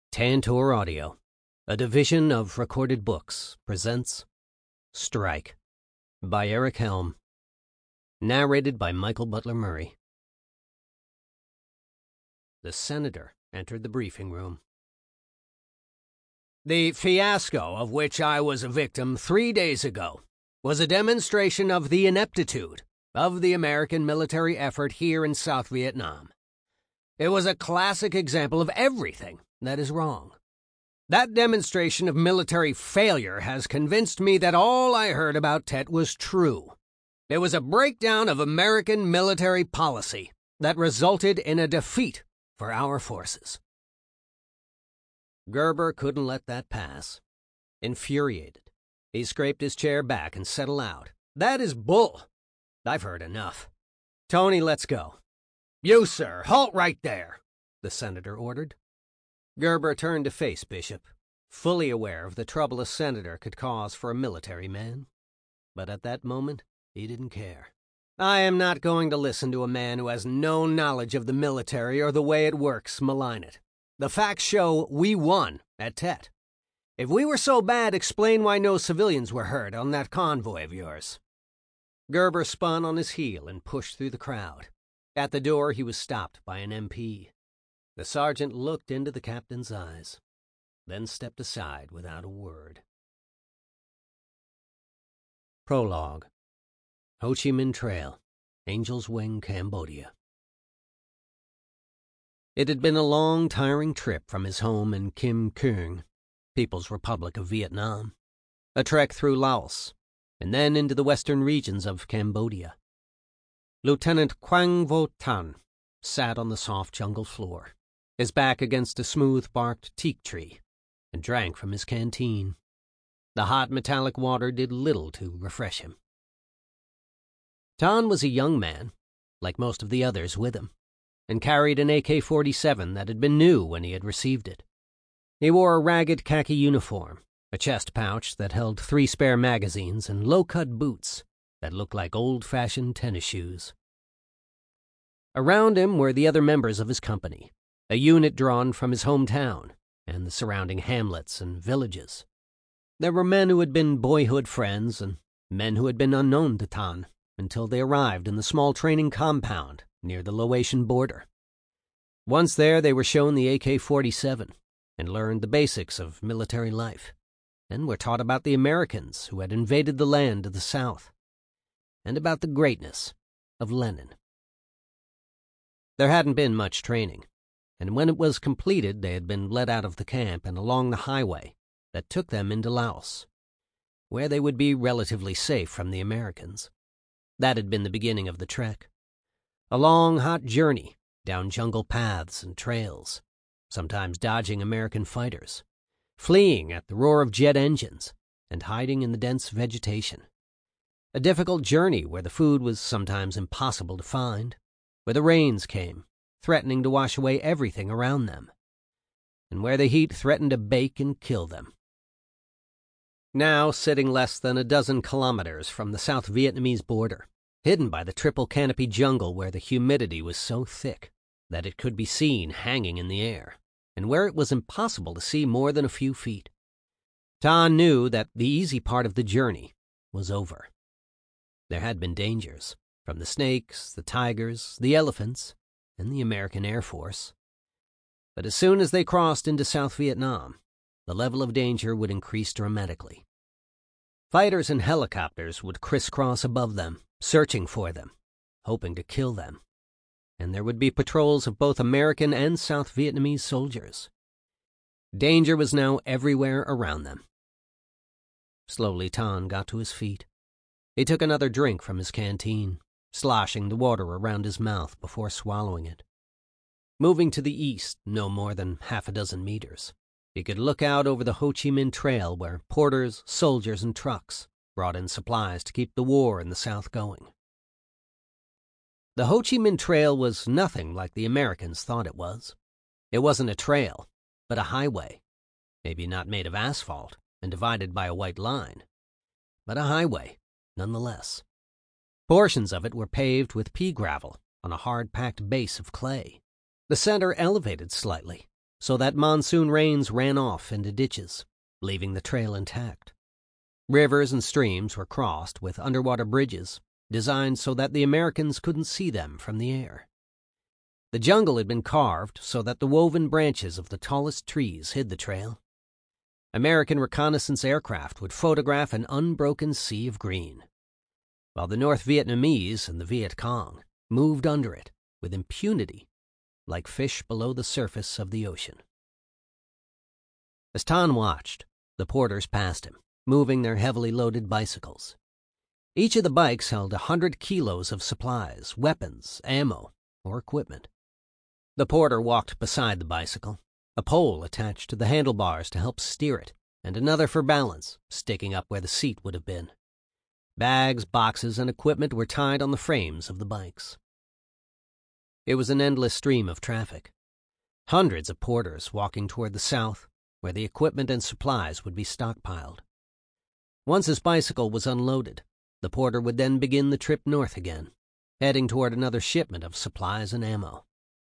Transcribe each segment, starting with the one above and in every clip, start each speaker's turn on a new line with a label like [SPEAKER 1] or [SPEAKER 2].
[SPEAKER 1] Tantor Audio, a division of Recorded Books, presents Strike by Eric Helm, narrated by Michael Butler Murray. The senator entered the briefing room. The fiasco of which I was a victim 3 days ago was a demonstration of the ineptitude of the American military effort here in South Vietnam. It was a classic example of everything that is wrong. That demonstration of military failure has convinced me that all I heard about Tet was true. It was a breakdown of American military policy that resulted in a defeat for our forces. Gerber couldn't let that pass. Infuriated, he scraped his chair back and said aloud, "That is bull. I've heard enough. Tony, let's go." "You, sir, halt right there," the senator ordered. Gerber turned to face Bishop, fully aware of the trouble a senator could cause for a military man. But at that moment, he didn't care. "I am not going to listen to a man who has no knowledge of the military or the way it works malign it. The facts show we won at Tet. If we were so bad, explain why no civilians were hurt on that convoy of yours." Gerber spun on his heel and pushed through the crowd. At the door, he was stopped by an MP. The sergeant looked into the captain's eyes, then stepped aside without a word. Prologue. Ho Chi Minh Trail, Angel's Wing, Cambodia. It had been a long, tiring trip from his home in Kim Keung, People's Republic of Vietnam, a trek through Laos, and then into the western regions of Cambodia. Lieutenant Quang Vo Tan sat on the soft jungle floor, his back against a smooth-barked teak tree, and drank from his canteen. The hot metallic water did little to refresh him. Tan was a young man, like most of the others with him, and carried an AK-47 that had been new when he had received it. He wore a ragged khaki uniform, a chest pouch that held 3 spare magazines, and low-cut boots that looked like old-fashioned tennis shoes. Around him were the other members of his company, a unit drawn from his hometown and the surrounding hamlets and villages. There were men who had been boyhood friends and men who had been unknown to Tan until they arrived in the small training compound near the Laotian border. Once there, they were shown the AK-47 and learned the basics of military life, and were taught about the Americans who had invaded the land to the south, and about the greatness of Lenin. There hadn't been much training, and when it was completed, they had been led out of the camp and along the highway that took them into Laos, where they would be relatively safe from the Americans. That had been the beginning of the trek. A long, hot journey down jungle paths and trails, sometimes dodging American fighters, fleeing at the roar of jet engines, and hiding in the dense vegetation. A difficult journey where the food was sometimes impossible to find, where the rains came, threatening to wash away everything around them, and where the heat threatened to bake and kill them. Now, sitting less than a dozen kilometers from the South Vietnamese border, hidden by the triple canopy jungle where the humidity was so thick that it could be seen hanging in the air, and where it was impossible to see more than a few feet, Tan knew that the easy part of the journey was over. There had been dangers, from the snakes, the tigers, the elephants, and the American Air Force. But as soon as they crossed into South Vietnam, the level of danger would increase dramatically. Fighters and helicopters would crisscross above them, searching for them, hoping to kill them. And there would be patrols of both American and South Vietnamese soldiers. Danger was now everywhere around them. Slowly, Tan got to his feet. He took another drink from his canteen, sloshing the water around his mouth before swallowing it. Moving to the east no more than half a dozen meters, he could look out over the Ho Chi Minh Trail where porters, soldiers, and trucks brought in supplies to keep the war in the south going. The Ho Chi Minh Trail was nothing like the Americans thought it was. It wasn't a trail, but a highway, maybe not made of asphalt and divided by a white line, but a highway nonetheless. Portions of it were paved with pea gravel on a hard-packed base of clay. The center elevated slightly, so that monsoon rains ran off into ditches, leaving the trail intact. Rivers and streams were crossed with underwater bridges designed so that the Americans couldn't see them from the air. The jungle had been carved so that the woven branches of the tallest trees hid the trail. American reconnaissance aircraft would photograph an unbroken sea of green, while the North Vietnamese and the Viet Cong moved under it with impunity, like fish below the surface of the ocean. As Tan watched, the porters passed him, moving their heavily loaded bicycles. Each of the bikes held 100 kilos of supplies, weapons, ammo, or equipment. The porter walked beside the bicycle, a pole attached to the handlebars to help steer it, and another for balance, sticking up where the seat would have been. Bags, boxes, and equipment were tied on the frames of the bikes. It was an endless stream of traffic. Hundreds of porters walking toward the south, where the equipment and supplies would be stockpiled. Once his bicycle was unloaded, the porter would then begin the trip north again, heading toward another shipment of supplies and ammo.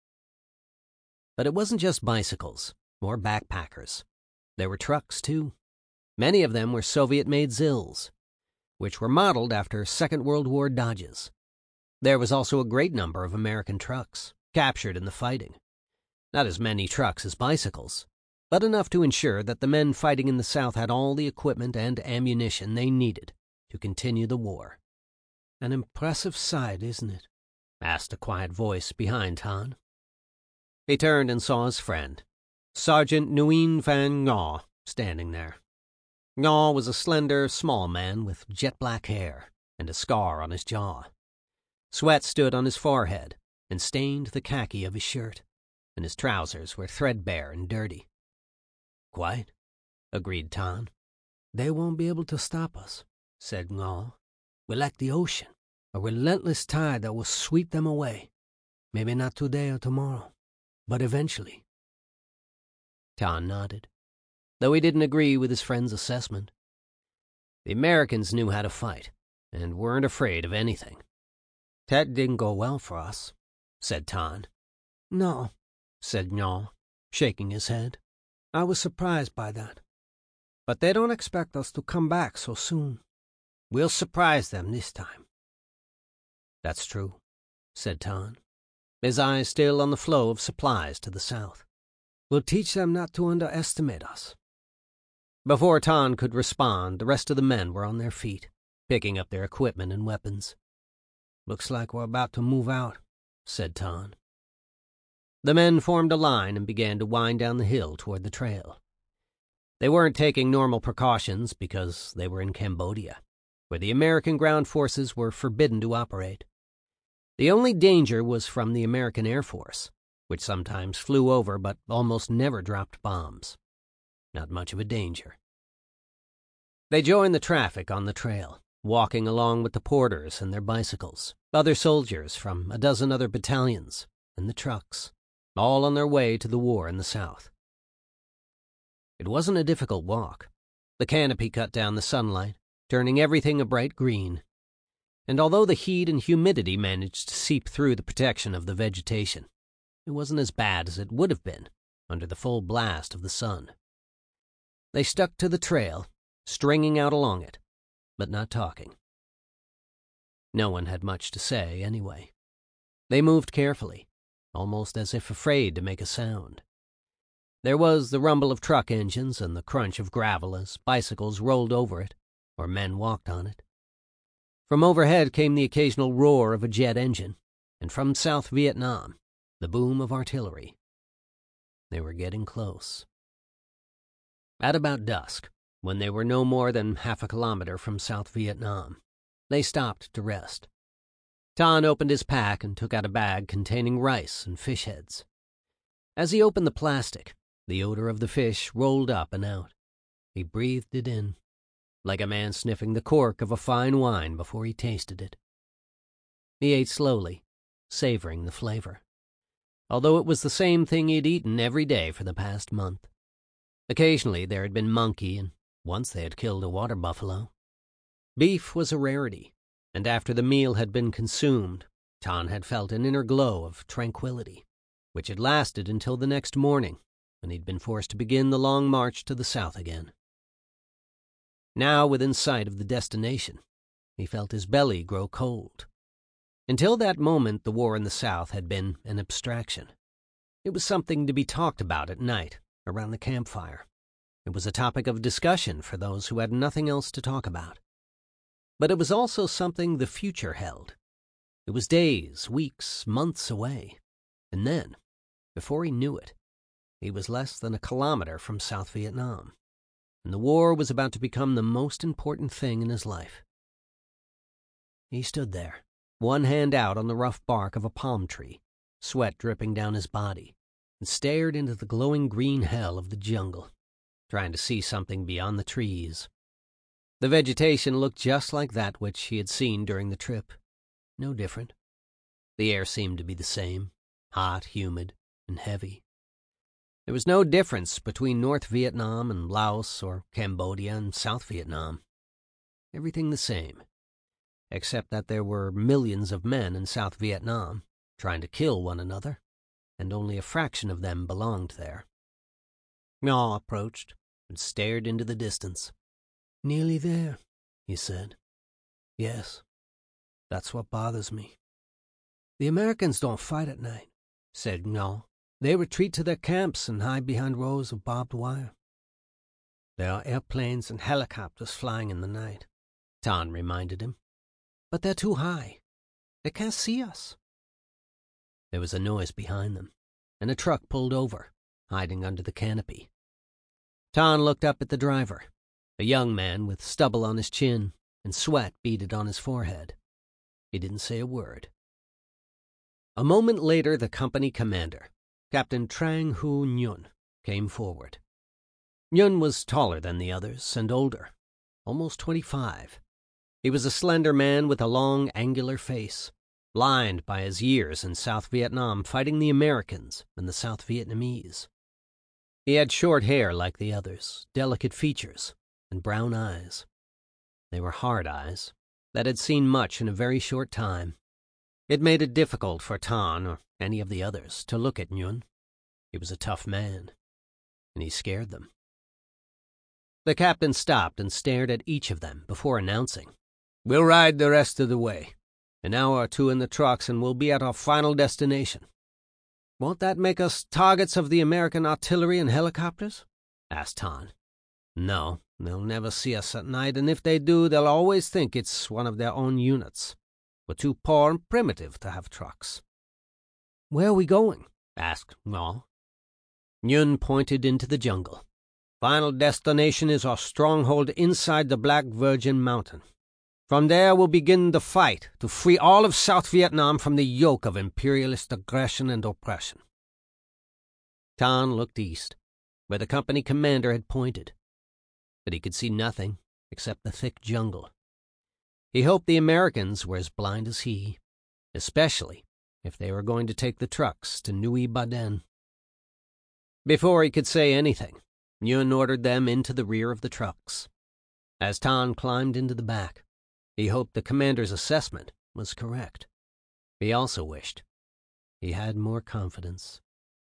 [SPEAKER 1] But it wasn't just bicycles or backpackers. There were trucks, too. Many of them were Soviet-made Zills, which were modeled after Second World War Dodges. There was also a great number of American trucks, captured in the fighting. Not as many trucks as bicycles, but enough to ensure that the men fighting in the South had all the equipment and ammunition they needed to continue the war. "An impressive sight, isn't it?" asked a quiet voice behind Tan. He turned and saw his friend, Sergeant Nguyen Van Ngo, standing there. Ngo was a slender, small man with jet-black hair and a scar on his jaw. Sweat stood on his forehead and stained the khaki of his shirt, and his trousers were threadbare and dirty. "Quite," agreed Tan. "They won't be able to stop us," said Ngo. "We're like the ocean, a relentless tide that will sweep them away. Maybe not today or tomorrow, but eventually." Tan nodded, though he didn't agree with his friend's assessment. The Americans knew how to fight and weren't afraid of anything. "That didn't go well for us," said Tan. "No," said Ngo, shaking his head. "I was surprised by that. But they don't expect us to come back so soon. We'll surprise them this time." "That's true," said Tan, his eyes still on the flow of supplies to the south. "We'll teach them not to underestimate us." Before Tan could respond, the rest of the men were on their feet, picking up their equipment and weapons. "Looks like we're about to move out," said Tan. The men formed a line and began to wind down the hill toward the trail. They weren't taking normal precautions because they were in Cambodia, where the American ground forces were forbidden to operate. The only danger was from the American Air Force, which sometimes flew over but almost never dropped bombs. Not much of a danger. They joined the traffic on the trail, walking along with the porters and their bicycles, other soldiers from a dozen other battalions, and the trucks, all on their way to the war in the South. It wasn't a difficult walk. The canopy cut down the sunlight, turning everything a bright green. And although the heat and humidity managed to seep through the protection of the vegetation, it wasn't as bad as it would have been under the full blast of the sun. They stuck to the trail, stringing out along it, but not talking. No one had much to say anyway. They moved carefully, almost as if afraid to make a sound. There was the rumble of truck engines and the crunch of gravel as bicycles rolled over it or men walked on it. From overhead came the occasional roar of a jet engine, and from South Vietnam, the boom of artillery. They were getting close. At about dusk, when they were no more than half a kilometer from South Vietnam, they stopped to rest. Tan opened his pack and took out a bag containing rice and fish heads. As he opened the plastic, the odor of the fish rolled up and out. He breathed it in, like a man sniffing the cork of a fine wine before he tasted it. He ate slowly, savoring the flavor, although it was the same thing he'd eaten every day for the past month. Occasionally there had been monkey, and once they had killed a water buffalo. Beef was a rarity, and after the meal had been consumed, Tan had felt an inner glow of tranquility, which had lasted until the next morning, and he'd been forced to begin the long march to the south again. Now, within sight of the destination, he felt his belly grow cold. Until that moment, the war in the South had been an abstraction. It was something to be talked about at night, around the campfire. It was a topic of discussion for those who had nothing else to talk about. But it was also something the future held. It was days, weeks, months away. And then, before he knew it, he was less than a kilometer from South Vietnam, and the war was about to become the most important thing in his life. He stood there, one hand out on the rough bark of a palm tree, sweat dripping down his body, and stared into the glowing green hell of the jungle, trying to see something beyond the trees. The vegetation looked just like that which he had seen during the trip. No different. The air seemed to be the same, hot, humid, and heavy. There was no difference between North Vietnam and Laos or Cambodia and South Vietnam. Everything the same, except that there were millions of men in South Vietnam trying to kill one another, and only a fraction of them belonged there. Ngaw approached and stared into the distance. "Nearly there," he said. "Yes, that's what bothers me." "The Americans don't fight at night," said Ngaw. "They retreat to their camps and hide behind rows of barbed wire." "There are airplanes and helicopters flying in the night," Tan reminded him. "But they're too high. They can't see us." There was a noise behind them, and a truck pulled over, hiding under the canopy. Tan looked up at the driver, a young man with stubble on his chin and sweat beaded on his forehead. He didn't say a word. A moment later, the company commander, Captain Trang Hu Nhun, came forward. Nhun was taller than the others and older, almost 25. He was a slender man with a long, angular face, lined by his years in South Vietnam fighting the Americans and the South Vietnamese. He had short hair like the others, delicate features, and brown eyes. They were hard eyes that had seen much in a very short time. It made it difficult for Tan or any of the others to look at Nhun. He was a tough man, and he scared them. The captain stopped and stared at each of them before announcing, "We'll ride the rest of the way. An hour or two in the trucks and we'll be at our final destination." "Won't that make us targets of the American artillery and helicopters?" asked Tan. "No, they'll never see us at night, and if they do, they'll always think it's one of their own units. We're too poor and primitive to have trucks." "Where are we going?" asked Ngaw. Nhun pointed into the jungle. "Final destination is our stronghold inside the Black Virgin Mountain. From there we'll begin the fight to free all of South Vietnam from the yoke of imperialist aggression and oppression." Tan looked east, where the company commander had pointed, but he could see nothing except the thick jungle. He hoped the Americans were as blind as he, especially if they were going to take the trucks to Nui Ba Den. Before he could say anything, Nhun ordered them into the rear of the trucks. As Tan climbed into the back, he hoped the commander's assessment was correct. He also wished he had more confidence.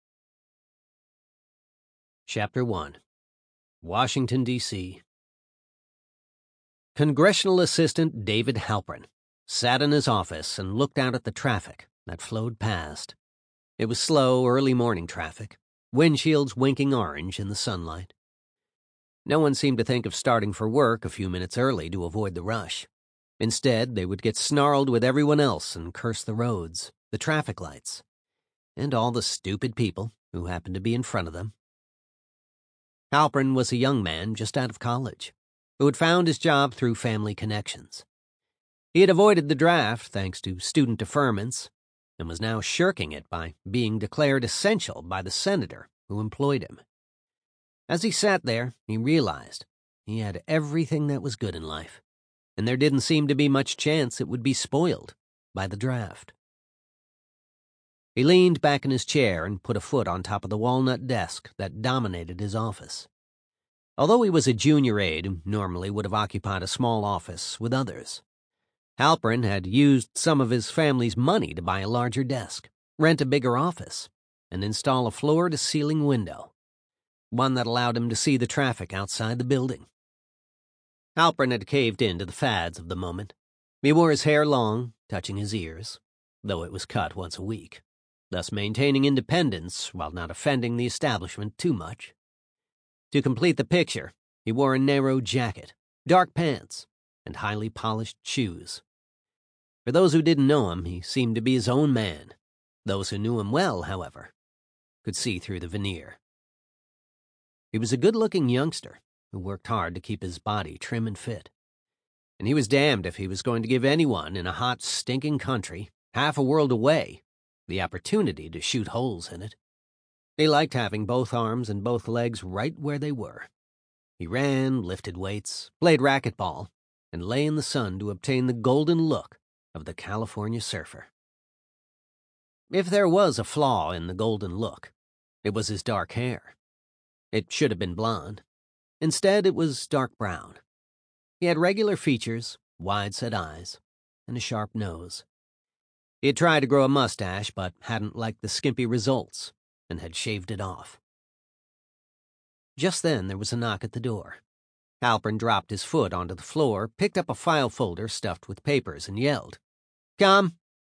[SPEAKER 1] Chapter 1. Washington, D.C. Congressional Assistant David Halpern sat in his office and looked out at the traffic that flowed past. It was slow, early morning traffic, windshields winking orange in the sunlight. No one seemed to think of starting for work a few minutes early to avoid the rush. Instead, they would get snarled with everyone else and curse the roads, the traffic lights, and all the stupid people who happened to be in front of them. Halpern was a young man just out of college, who had found his job through family connections. He had avoided the draft thanks to student deferments, and was now shirking it by being declared essential by the senator who employed him. As he sat there, he realized he had everything that was good in life, and there didn't seem to be much chance it would be spoiled by the draft. He leaned back in his chair and put a foot on top of the walnut desk that dominated his office. Although he was a junior aide who normally would have occupied a small office with others, Halpern had used some of his family's money to buy a larger desk, rent a bigger office, and install a floor-to-ceiling window. one that allowed him to see the traffic outside the building. Halpern had caved in to the fads of the moment. He wore his hair long, touching his ears, though it was cut once a week, thus maintaining independence while not offending the establishment too much. To complete the picture, he wore a narrow jacket, dark pants, and highly polished shoes. For those who didn't know him, he seemed to be his own man. Those who knew him well, however, could see through the veneer. He was a good-looking youngster who worked hard to keep his body trim and fit. And he was damned if he was going to give anyone in a hot, stinking country, half a world away, the opportunity to shoot holes in it. He liked having both arms and both legs right where they were. He ran, lifted weights, played racquetball, and lay in the sun to obtain the golden look of the California surfer. If there was a flaw in the golden look, it was his dark hair. It should have been blonde. Instead, it was dark brown. He had regular features, wide-set eyes, and a sharp nose. He had tried to grow a mustache, but hadn't liked the skimpy results, and had shaved it off. Just then, there was a knock at the door. Halpern dropped his foot onto the floor, picked up a file folder stuffed with papers, and yelled, "Come!"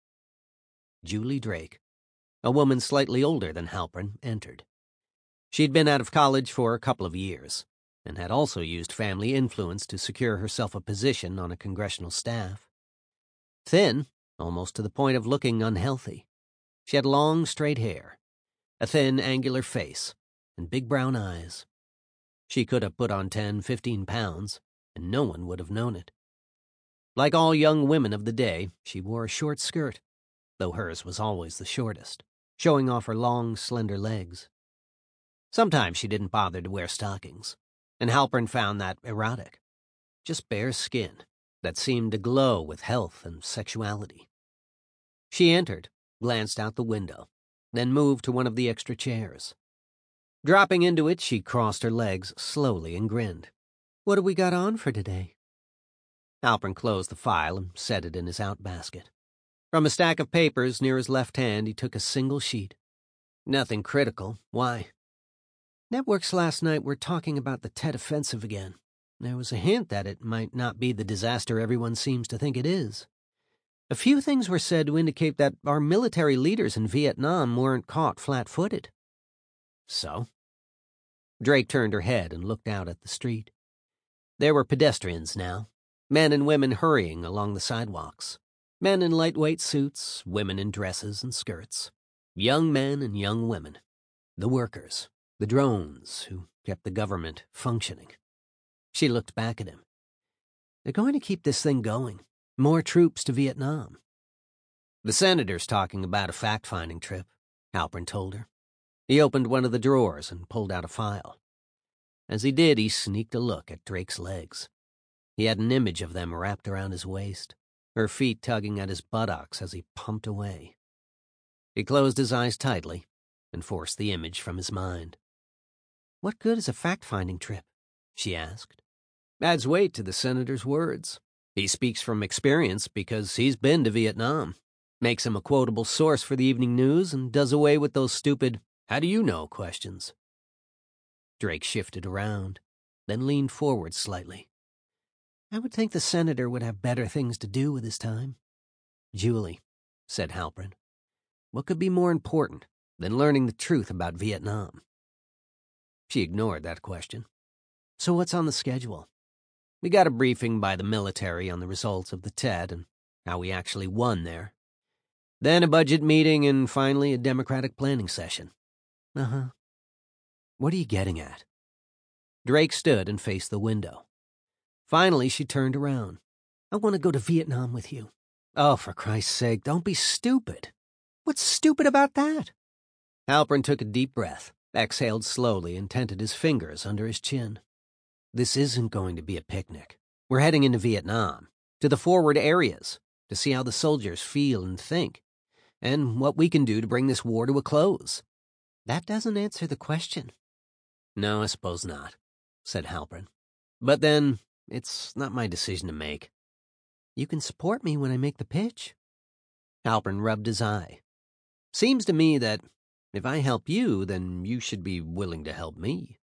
[SPEAKER 1] Julie Drake, a woman slightly older than Halpern, entered. She'd been out of college for a couple of years, and had also used family influence to secure herself a position on a congressional staff. Thin, almost to the point of looking unhealthy, she had long, straight hair, a thin, angular face, and big brown eyes. She could have put on 10, 15 pounds, and no one would have known it. Like all young women of the day, she wore a short skirt, though hers was always the shortest, showing off her long, slender legs. Sometimes she didn't bother to wear stockings, and Halpern found that erotic. Just bare skin that seemed to glow with health and sexuality. She entered, glanced out the window, then moved to one of the extra chairs. Dropping into it, she crossed her legs slowly and grinned. "What have we got on for today?" Halpern closed the file and set it in his outbasket. From a stack of papers near his left hand, he took a single sheet. "Nothing critical. Why?" "Networks last night were talking about the Tet Offensive again. There was a hint that it might not be the disaster everyone seems to think it is. A few things were said to indicate that our military leaders in Vietnam weren't caught flat-footed." "So?" Drake turned her head and looked out at the street. There were pedestrians now, men and women hurrying along the sidewalks. Men in lightweight suits, women in dresses and skirts. Young men and young women. The workers. The drones who kept the government functioning. She looked back at him. "They're going to keep this thing going. More troops to Vietnam." "The senator's talking about a fact-finding trip," Halpern told her. He opened one of the drawers and pulled out a file. As he did, he sneaked a look at Drake's legs. He had an image of them wrapped around his waist, her feet tugging at his buttocks as he pumped away. He closed his eyes tightly and forced the image from his mind. "What good is a fact-finding trip?" she asked. "Adds weight to the senator's words. He speaks from experience because he's been to Vietnam. Makes him a quotable source for the evening news and does away with those stupid, 'how do you know?' questions." Drake shifted around, then leaned forward slightly. "I would think the senator would have better things to do with his time." "Julie," said Halpern, "what could be more important than learning the truth about Vietnam?" She ignored that question. "So what's on the schedule?" "We got a briefing by the military on the results of the Tet and how we actually won there. Then a budget meeting and finally a Democratic planning session." "Uh-huh. What are you getting at?" Drake stood and faced the window. Finally, she turned around. "I want to go to Vietnam with you." "Oh, for Christ's sake, don't be stupid." "What's stupid about that?" Halpern took a deep breath, exhaled slowly, and tented his fingers under his chin. "This isn't going to be a picnic. We're heading into Vietnam, to the forward areas, to see how the soldiers feel and think, and what we can do to bring this war to a close." "That doesn't answer the question." "No, I suppose not," said Halpern. "But then, it's not my decision to make." "You can support me when I make the pitch." Halpern rubbed his eye. "Seems to me that if I help you, then you should be willing to help me."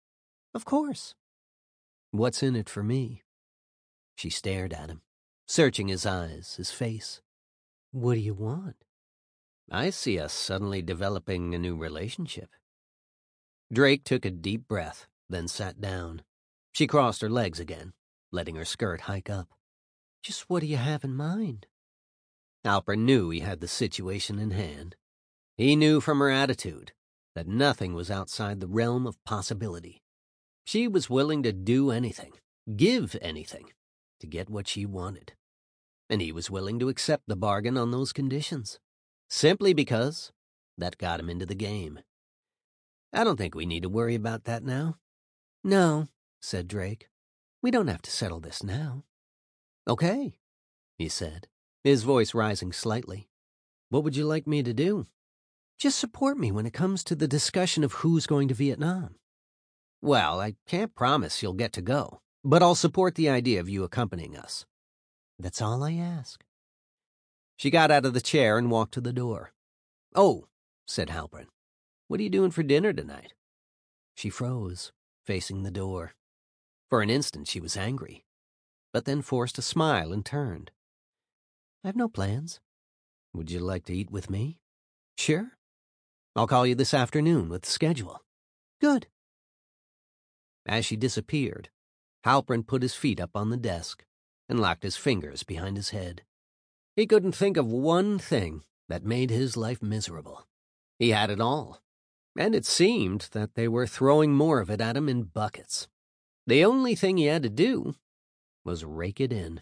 [SPEAKER 1] Of course. What's in it for me? She stared at him, searching his eyes, his face. What do you want? I see us suddenly developing a new relationship. Drake took a deep breath, then sat down. She crossed her legs again, letting her skirt hike up. Just what do you have in mind? Halpern knew he had the situation in hand. He knew from her attitude that nothing was outside the realm of possibility. She was willing to do anything, give anything, to get what she wanted. And he was willing to accept the bargain on those conditions, simply because that got him into the game. I don't think we need to worry about that now. No, said Drake. We don't have to settle this now. Okay, he said, his voice rising slightly. What would you like me to do? Just support me when it comes to the discussion of who's going to Vietnam. Well, I can't promise you'll get to go, but I'll support the idea of you accompanying us. That's all I ask. She got out of the chair and walked to the door. Oh, said Halpern. What are you doing for dinner tonight? She froze, facing the door. For an instant she was angry, but then forced a smile and turned. I have no plans. Would you like to eat with me? Sure. I'll call you this afternoon with the schedule. Good. As she disappeared, Halpern put his feet up on the desk and locked his fingers behind his head. He couldn't think of one thing that made his life miserable. He had it all, and it seemed that they were throwing more of it at him in buckets. The only thing he had to do was rake it in.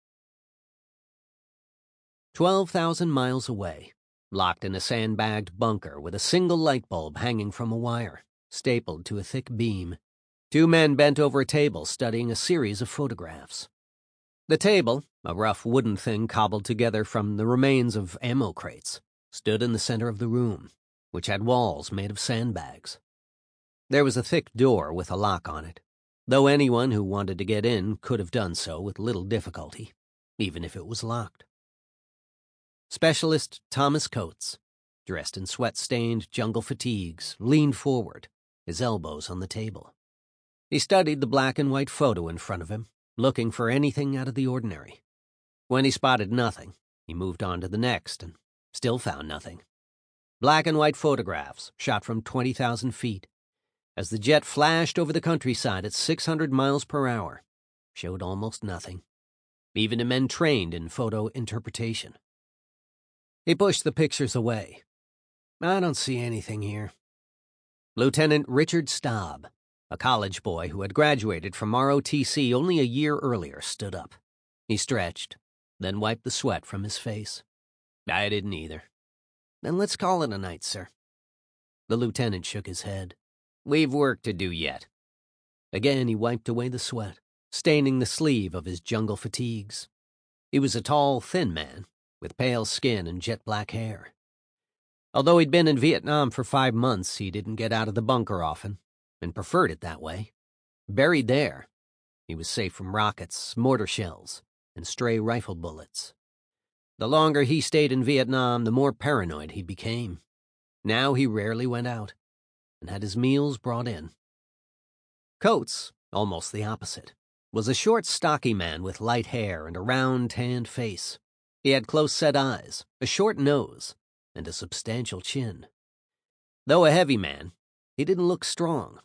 [SPEAKER 1] 12,000 miles away, locked in a sandbagged bunker with a single light bulb hanging from a wire, stapled to a thick beam, two men bent over a table studying a series of photographs. The table, a rough wooden thing cobbled together from the remains of ammo crates, stood in the center of the room, which had walls made of sandbags. There was a thick door with a lock on it, though anyone who wanted to get in could have done so with little difficulty, even if it was locked. Specialist Thomas Coates, dressed in sweat-stained jungle fatigues, leaned forward, his elbows on the table. He studied the black and white photo in front of him, looking for anything out of the ordinary. When he spotted nothing, he moved on to the next and still found nothing. Black and white photographs shot from 20,000 feet, as the jet flashed over the countryside at 600 miles per hour, showed almost nothing, even to men trained in photo interpretation. He pushed the pictures away. I don't see anything here. Lieutenant Richard Staub, a college boy who had graduated from ROTC only a year earlier, stood up. He stretched, then wiped the sweat from his face. I didn't either. Then let's call it a night, sir. The lieutenant shook his head. We've work to do yet. Again he wiped away the sweat, staining the sleeve of his jungle fatigues. He was a tall, thin man, with pale skin and jet-black hair. Although he'd been in Vietnam for 5 months, he didn't get out of the bunker often, and preferred it that way. Buried there, he was safe from rockets, mortar shells, and stray rifle bullets. The longer he stayed in Vietnam, the more paranoid he became. Now he rarely went out, and had his meals brought in. Coates, almost the opposite, was a short, stocky man with light hair and a round, tanned face. He had close-set eyes, a short nose, and a substantial chin. Though a heavy man, he didn't look strong.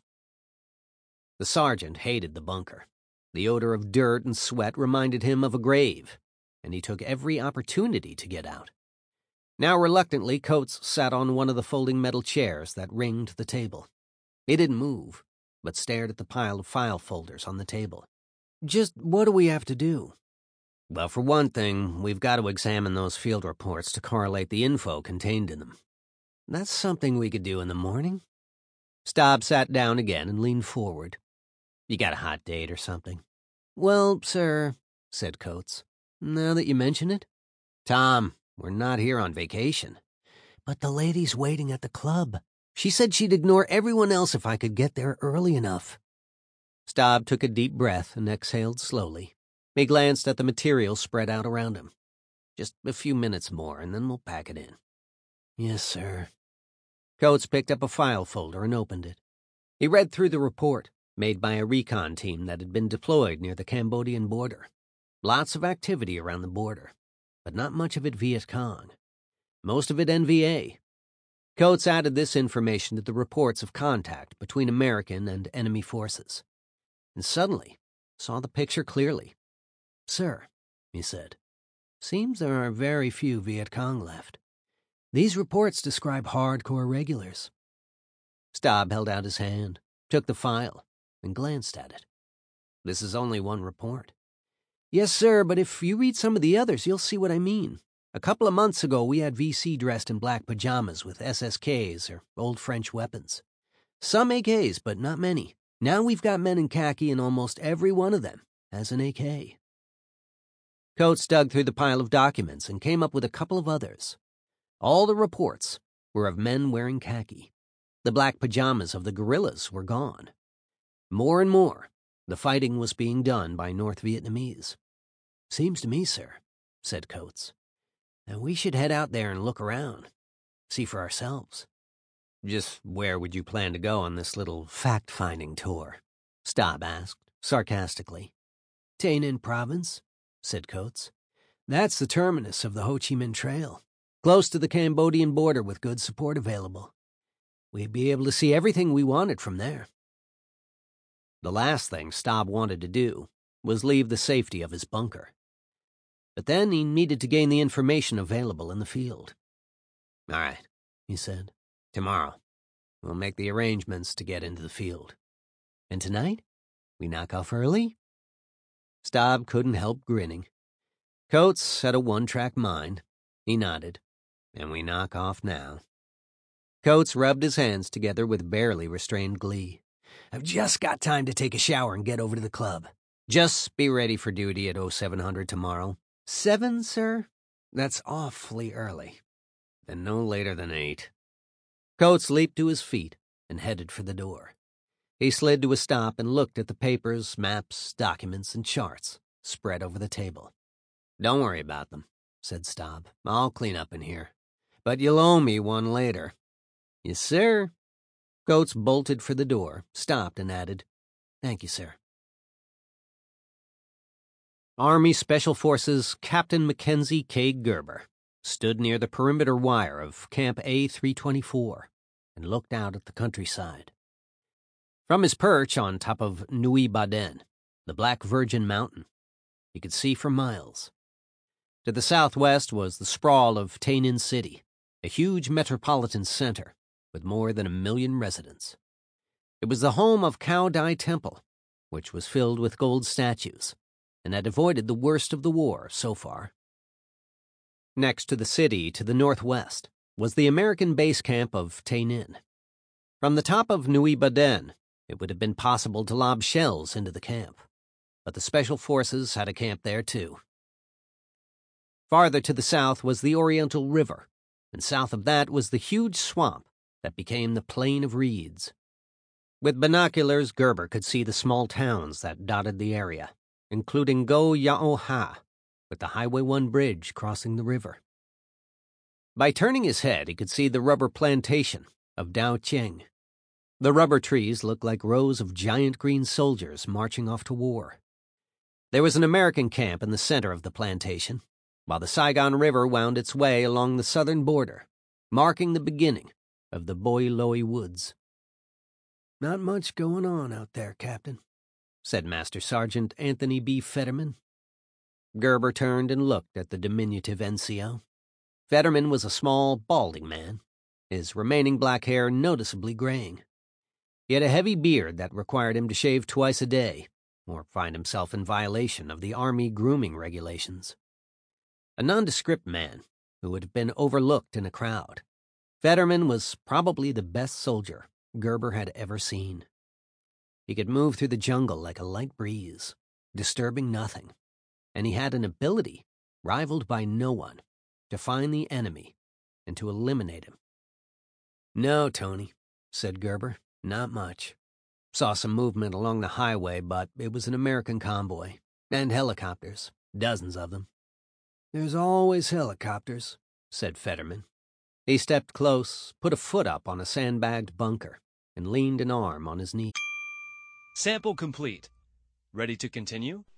[SPEAKER 1] The sergeant hated the bunker. The odor of dirt and sweat reminded him of a grave, and he took every opportunity to get out. Now reluctantly, Coates sat on one of the folding metal chairs that ringed the table. He didn't move, but stared at the pile of file folders on the table. Just what do we have to do? Well, for one thing, we've got to examine those field reports to correlate the info contained in them. That's something we could do in the morning. Staub sat down again and leaned forward. You got a hot date or something? Well, sir, said Coates, now that you mention it. Tom, we're not here on vacation. But the lady's waiting at the club. She said she'd ignore everyone else if I could get there early enough. Staub took a deep breath and exhaled slowly. He glanced at the material spread out around him. Just a few minutes more, and then we'll pack it in. Yes, sir. Coates picked up a file folder and opened it. He read through the report, made by a recon team that had been deployed near the Cambodian border. Lots of activity around the border, but not much of it Viet Cong. Most of it NVA. Coates added this information to the reports of contact between American and enemy forces, and suddenly saw the picture clearly. "Sir," he said, "seems there are very few Viet Cong left. These reports describe hardcore regulars." Staub held out his hand, took the file, and glanced at it. "This is only one report." "Yes, sir, but if you read some of the others, you'll see what I mean. A couple of months ago, we had VC dressed in black pajamas with SSKs or old French weapons. Some AKs, but not many. Now we've got men in khaki, and almost every one of them has an AK." Coates dug through the pile of documents and came up with a couple of others. All the reports were of men wearing khaki. The black pajamas of the guerrillas were gone. More and more, the fighting was being done by North Vietnamese. "Seems to me, sir," said Coates, "that we should head out there and look around, see for ourselves." "Just where would you plan to go on this little fact-finding tour?" Staub asked, sarcastically. "Tay Ninh Province," said Coates. "That's the terminus of the Ho Chi Minh Trail, close to the Cambodian border with good support available. We'd be able to see everything we wanted from there." The last thing Staub wanted to do was leave the safety of his bunker. But then he needed to gain the information available in the field. "All right," he said. "Tomorrow, we'll make the arrangements to get into the field. And tonight, we knock off early?" Staub couldn't help grinning. Coates had a one-track mind. He nodded. "And we knock off now." Coates rubbed his hands together with barely restrained glee. "I've just got time to take a shower and get over to the club. Just be ready for duty at 0700 tomorrow." "7, sir? That's awfully early." "Then no later than 8. Coates leaped to his feet and headed for the door. He slid to a stop and looked at the papers, maps, documents, and charts spread over the table. "Don't worry about them," said Staub. "I'll clean up in here. But you'll owe me one later." "Yes, sir." Coates bolted for the door, stopped, and added, "Thank you, sir." Army Special Forces Captain Mackenzie K. Gerber stood near the perimeter wire of Camp A324 and looked out at the countryside. From his perch on top of Nui Baden, the Black Virgin Mountain, he could see for miles. To the southwest was the sprawl of Tay Ninh City, a huge metropolitan center with more than 1 million residents. It was the home of Cao Dai Temple, which was filled with gold statues and had avoided the worst of the war so far. Next to the city, to the northwest, was the American base camp of Tay Ninh. From the top of Nui Baden, it would have been possible to lob shells into the camp, but the Special Forces had a camp there too. Farther to the south was the Oriental River, and south of that was the huge swamp that became the Plain of Reeds. With binoculars, Gerber could see the small towns that dotted the area, including Go Yao Ha, with the Highway 1 bridge crossing the river. By turning his head, he could see the rubber plantation of Dao Cheng. The rubber trees looked like rows of giant green soldiers marching off to war. There was an American camp in the center of the plantation, while the Saigon River wound its way along the southern border, marking the beginning of the Boi Loi Woods. "Not much going on out there, Captain," said Master Sergeant Anthony B. Fetterman. Gerber turned and looked at the diminutive NCO. Fetterman was a small, balding man, his remaining black hair noticeably graying. He had a heavy beard that required him to shave twice a day, or find himself in violation of the Army grooming regulations. A nondescript man who would have been overlooked in a crowd, Fetterman was probably the best soldier Gerber had ever seen. He could move through the jungle like a light breeze, disturbing nothing, and he had an ability, rivaled by no one, to find the enemy and to eliminate him. "No, Tony," said Gerber, "not much. Saw some movement along the highway, but it was an American convoy. And helicopters, dozens of them." "There's always helicopters," said Fetterman. He stepped close, put a foot up on a sandbagged bunker, and leaned an arm on his knee.
[SPEAKER 2] Sample complete. Ready to continue?